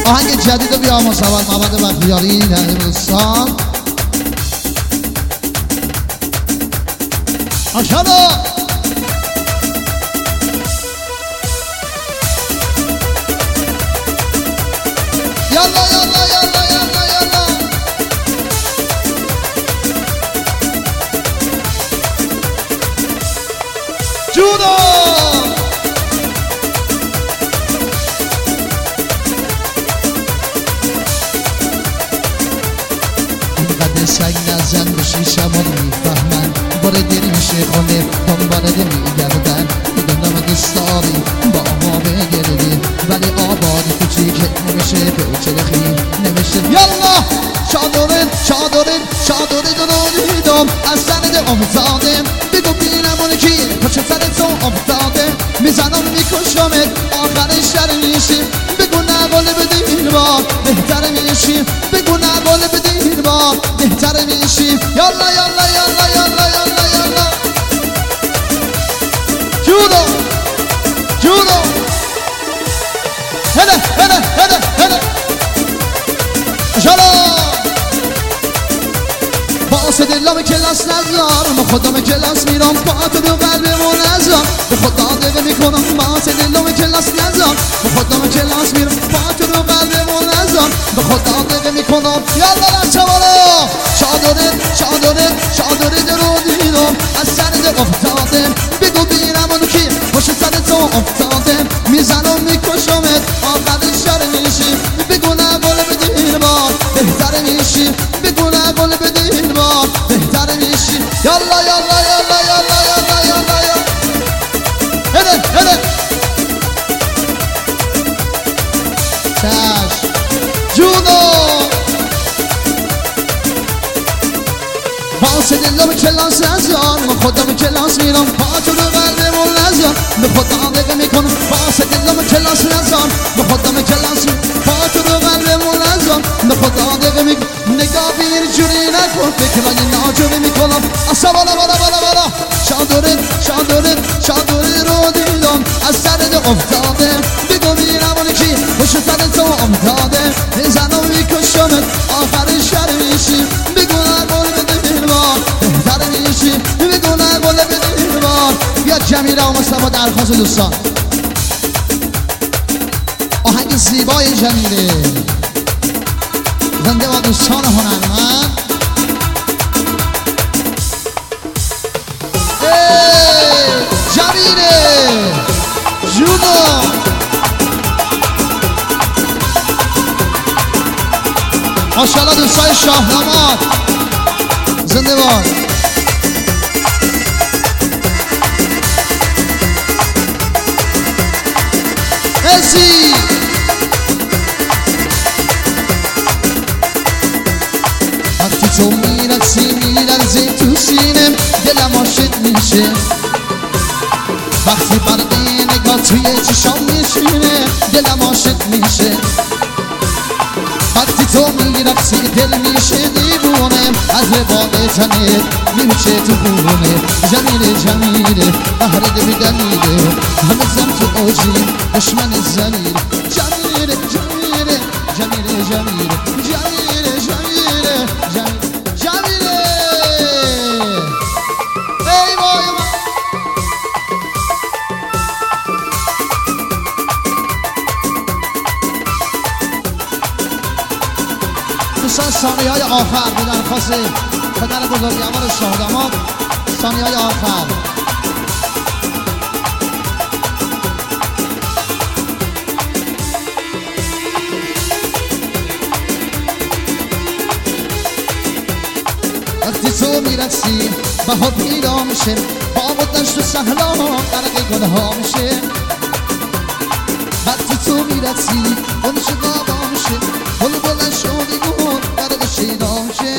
آهنگ جدید بیا مصور محمد بختیاری در دوستان آشادا یالا یالا یالا یالا یالا جودا اینقدر سنگ نزن بشی شمال میفهمن باره دیر میشه خونه دنباله میگردن میدونم دوستاری با ما بگردی ولی آبادی کوچیک نمیشه پیچه خیلی نمیشه یالا چادرین چادرین چادرین رو دیدم از سند افتاده بگو بینم اون کی پشت سر تو افتاده میزنم میکشمت آخر شر میشی بگو نقل بدین با بهتر میشی بگو نقل بدین با بهتر میشی یالا یالا یالا یالا یالا یالا جودو جودو هده هده هده هده جالا باعث دلم کلاس نزار ما خودم کلاس میرم با تو دو قلبمون نزار به خدا دقه میکنم باعث دلم کلاس نزار ما خودم کلاس میرم با تو دو قلبمون نزار به خدا دقه میکنم یالا بچه بالا چادره چادره چادره درو دیدم از سر در افتاده بگو بینم اونو کی پشت سر تو افتاده میزنم میکشمت آخر شر میشی بگو نقل بدین با بهتر میشی بگو نقل بدین با بهتر میشی یالا یالا یالا یالا یالا یالا یالا هده هده چشم جونو باعث دلم کلاس نزار من خودم کلاس میرم پاتو رو قلبمون نزار به خدا دقه میکنم باعث دلم کلاس نزار به خودم کلاس پاتو رو قلبمون نزار به خدا دقه میکنم نگاه بیر جوری نکن فکرهای ناجوری میکنم اصلا بالا بالا بالا بالا چادره چادره چادره رو دیدم از سر افتاده بگو بینم اون کی پشت سر تو افتاده میزنم میکشمت آخر شر میشی بگو نقل بدین با بهتر میشی بگو نقل بدین با بیا جمیله و مصطفی درخواست دوستان آهنگ زیبای جمیله زنده با دوستان هنرمند جمیله جونو ماشاءالله دوستای شاهنامه زنده باد مرسی وقتی تو میرقصی میلرزی تو سینم دلم عاشق میشه وقتی برق نگاه توی چشام میشینه دلم عاشق میشه وقتی تو میرقصی دل میشه دیوونه از رباق تنت میشه تو خونه جمیله جمیله بهر دل دلیله همه زم تو اوجی دشمن زلیل جمیله جمیله جمیله جمیله جمیله جمیله جمیله ای وای دوستان ثانیه های آخر به درخواست پدر بزرگوار شاهداماد ثانیه های آخر وقتی تو میرسی بها پیدا میشه باغ و دشت و صحرا غرق گلها میشه وقتی تو میرسی اون شقابا میشه بلبل شادیمون غرق شیدا میشه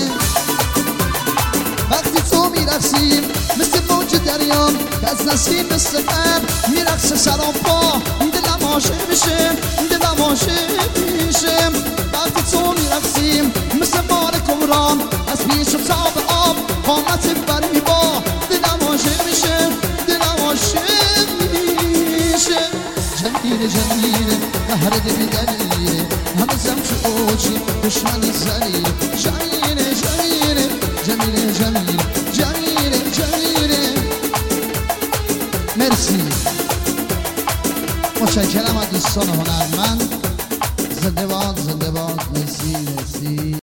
وقتی تو میرسی مثل موج دریا که از نسیم مثل قبل میرقصه سرام پا دلم عاشق میشه دلم عاشق میشه وقتی تو میرقصی مثل مار کمران از پیش و تاب آب قامت بری با دلم عاشق میشه دلم عاشق میشه جمیله جمیله قهر دلی دلیله همه زم شو اوچی دشمنی زلیله جمیله جمیله جمیله جمیله جمیله جمیله مرسی متشکرم از دوستان هنرمند زنده باد مرسی مرسی